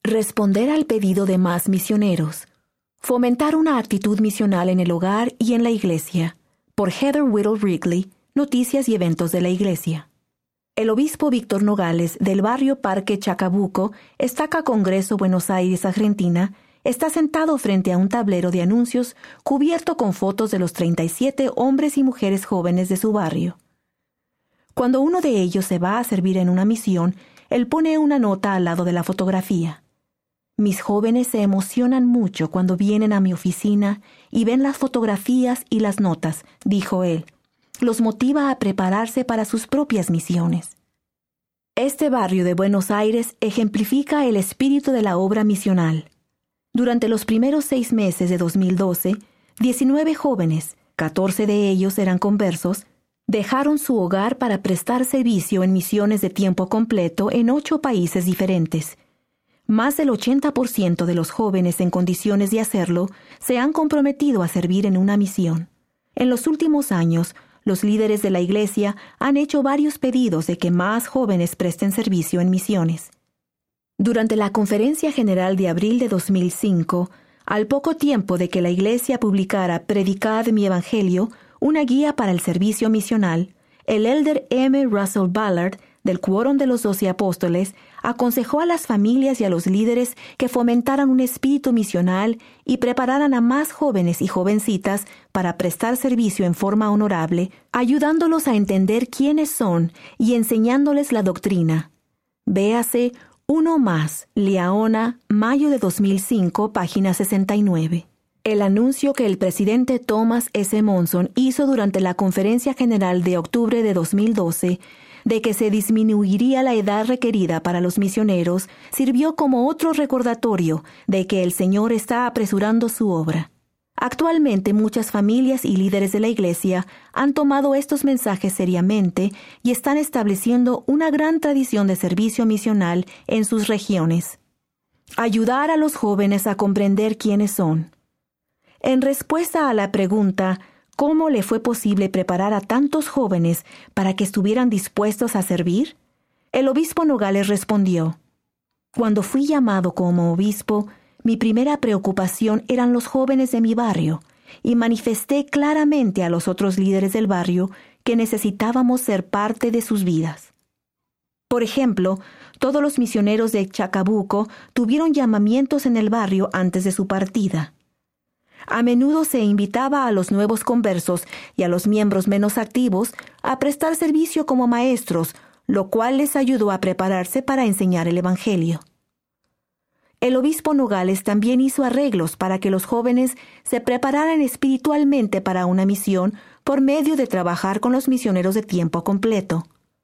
Responder al pedido de más misioneros. Fomentar una actitud misional en el hogar y en la iglesia. Por Heather Whittle Wrigley, Noticias y Eventos de la Iglesia. El obispo Víctor Nogales, del barrio Parque Chacabuco, Estaca Congreso, Buenos Aires, Argentina, está sentado frente a un tablero de anuncios cubierto con fotos de los 37 hombres y mujeres jóvenes de su barrio. Cuando uno de ellos se va a servir en una misión, él pone una nota al lado de la fotografía. Mis jóvenes se emocionan mucho cuando vienen a mi oficina y ven las fotografías y las notas, dijo él. Los motiva a prepararse para sus propias misiones. Este barrio de Buenos Aires ejemplifica el espíritu de la obra misional. Durante los primeros 6 meses de 2012, 19 jóvenes, 14 de ellos eran conversos, dejaron su hogar para prestar servicio en misiones de tiempo completo en 8 países diferentes. Más del 80% de los jóvenes en condiciones de hacerlo se han comprometido a servir en una misión. En los últimos años, los líderes de la Iglesia han hecho varios pedidos de que más jóvenes presten servicio en misiones. Durante la Conferencia General de abril de 2005, al poco tiempo de que la Iglesia publicara Predicad mi Evangelio, una guía para el servicio misional, el elder M. Russell Ballard, del Quórum de los 12 Apóstoles, aconsejó a las familias y a los líderes que fomentaran un espíritu misional y prepararan a más jóvenes y jovencitas para prestar servicio en forma honorable, ayudándolos a entender quiénes son y enseñándoles la doctrina. Véase Uno Más, Liaona, mayo de 2005, página 69. El anuncio que el presidente Thomas S. Monson hizo durante la Conferencia General de octubre de 2012 de que se disminuiría la edad requerida para los misioneros sirvió como otro recordatorio de que el Señor está apresurando su obra. Actualmente muchas familias y líderes de la Iglesia han tomado estos mensajes seriamente y están estableciendo una gran tradición de servicio misional en sus regiones. Ayudar a los jóvenes a comprender quiénes son. En respuesta a la pregunta ¿cómo le fue posible preparar a tantos jóvenes para que estuvieran dispuestos a servir? El obispo Nogales respondió: Cuando fui llamado como obispo, mi primera preocupación eran los jóvenes de mi barrio, y manifesté claramente a los otros líderes del barrio que necesitábamos ser parte de sus vidas. Por ejemplo, todos los misioneros de Chacabuco tuvieron llamamientos en el barrio antes de su partida. A menudo se invitaba a los nuevos conversos y a los miembros menos activos a prestar servicio como maestros, lo cual les ayudó a prepararse para enseñar el Evangelio. El obispo Nogales también hizo arreglos para que los jóvenes se prepararan espiritualmente para una misión por medio de trabajar con los misioneros de tiempo completo.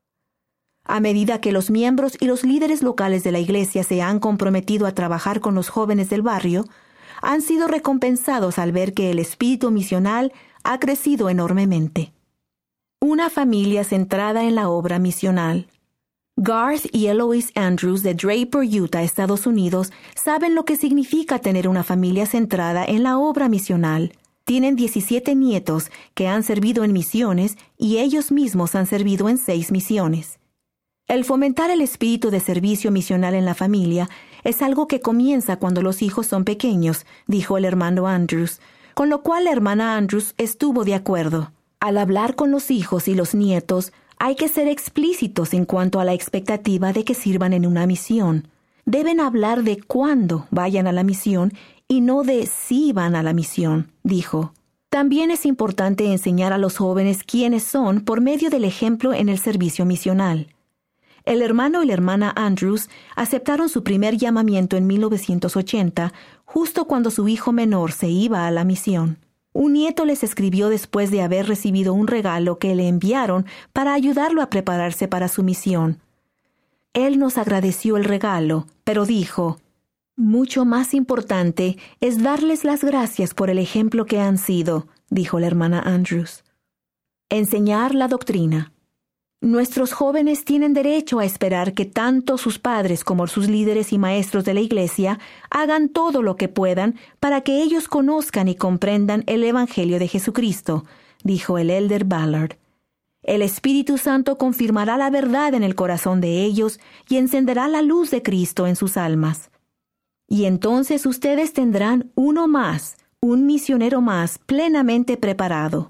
A medida que los miembros y los líderes locales de la Iglesia se han comprometido a trabajar con los jóvenes del barrio, han sido recompensados al ver que el espíritu misional ha crecido enormemente. Una familia centrada en la obra misional. Garth y Eloise Andrews de Draper, Utah, Estados Unidos, saben lo que significa tener una familia centrada en la obra misional. Tienen 17 nietos que han servido en misiones y ellos mismos han servido en 6 misiones. El fomentar el espíritu de servicio misional en la familia es algo que comienza cuando los hijos son pequeños, dijo el hermano Andrews, con lo cual la hermana Andrews estuvo de acuerdo. Al hablar con los hijos y los nietos, hay que ser explícitos en cuanto a la expectativa de que sirvan en una misión. Deben hablar de cuándo vayan a la misión y no de si van a la misión, dijo. También es importante enseñar a los jóvenes quiénes son por medio del ejemplo en el servicio misional. El hermano y la hermana Andrews aceptaron su primer llamamiento en 1980, justo cuando su hijo menor se iba a la misión. Un nieto les escribió después de haber recibido un regalo que le enviaron para ayudarlo a prepararse para su misión. Él nos agradeció el regalo, pero dijo: «Mucho más importante es darles las gracias por el ejemplo que han sido», dijo la hermana Andrews. Enseñar la doctrina. Nuestros jóvenes tienen derecho a esperar que tanto sus padres como sus líderes y maestros de la Iglesia hagan todo lo que puedan para que ellos conozcan y comprendan el Evangelio de Jesucristo, dijo el elder Ballard. El Espíritu Santo confirmará la verdad en el corazón de ellos y encenderá la luz de Cristo en sus almas. Y entonces ustedes tendrán uno más, un misionero más plenamente preparado.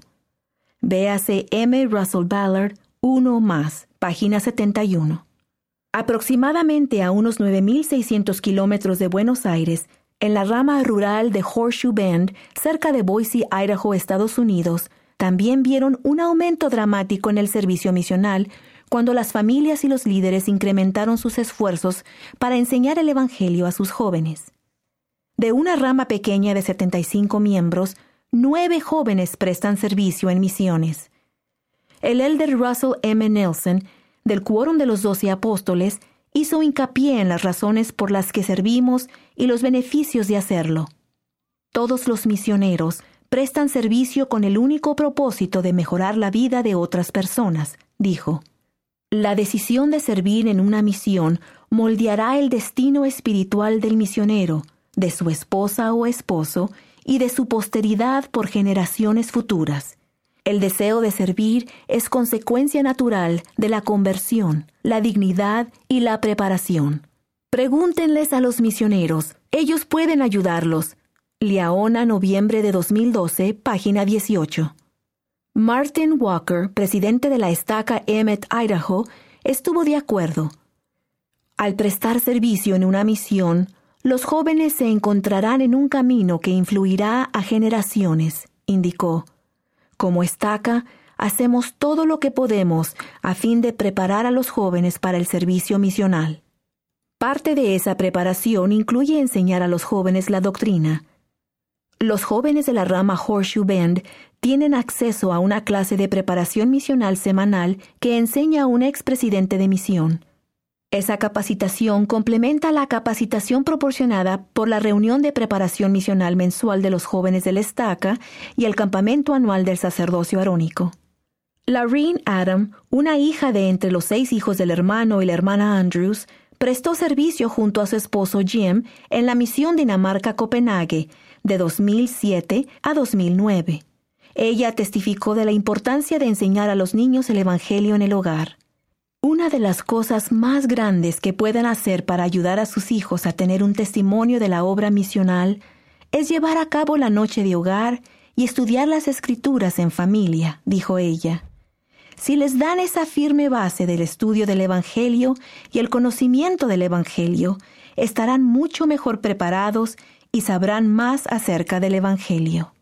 Véase M. Russell Ballard, Uno más, página 71. Aproximadamente a unos 9.600 kilómetros de Buenos Aires, en la rama rural de Horseshoe Bend, cerca de Boise, Idaho, Estados Unidos, también vieron un aumento dramático en el servicio misional cuando las familias y los líderes incrementaron sus esfuerzos para enseñar el Evangelio a sus jóvenes. De una rama pequeña de 75 miembros, 9 jóvenes prestan servicio en misiones. El elder Russell M. Nelson, del Quórum de los 12 Apóstoles, hizo hincapié en las razones por las que servimos y los beneficios de hacerlo. Todos los misioneros prestan servicio con el único propósito de mejorar la vida de otras personas, dijo. La decisión de servir en una misión moldeará el destino espiritual del misionero, de su esposa o esposo y de su posteridad por generaciones futuras. El deseo de servir es consecuencia natural de la conversión, la dignidad y la preparación. Pregúntenles a los misioneros, ellos pueden ayudarlos. Liaona, noviembre de 2012, página 18. Martin Walker, presidente de la estaca Emmett, Idaho, estuvo de acuerdo. Al prestar servicio en una misión, los jóvenes se encontrarán en un camino que influirá a generaciones, indicó. Como estaca, hacemos todo lo que podemos a fin de preparar a los jóvenes para el servicio misional. Parte de esa preparación incluye enseñar a los jóvenes la doctrina. Los jóvenes de la rama Horseshoe Bend tienen acceso a una clase de preparación misional semanal que enseña a un expresidente de misión. Esa capacitación complementa la capacitación proporcionada por la reunión de preparación misional mensual de los jóvenes de la estaca y el campamento anual del sacerdocio arónico. Laureen Adam, una hija de entre los 6 hijos del hermano y la hermana Andrews, prestó servicio junto a su esposo Jim en la misión Dinamarca-Copenhague de 2007 a 2009. Ella testificó de la importancia de enseñar a los niños el Evangelio en el hogar. Una de las cosas más grandes que pueden hacer para ayudar a sus hijos a tener un testimonio de la obra misional es llevar a cabo la noche de hogar y estudiar las Escrituras en familia, dijo ella. Si les dan esa firme base del estudio del Evangelio y el conocimiento del Evangelio, estarán mucho mejor preparados y sabrán más acerca del Evangelio.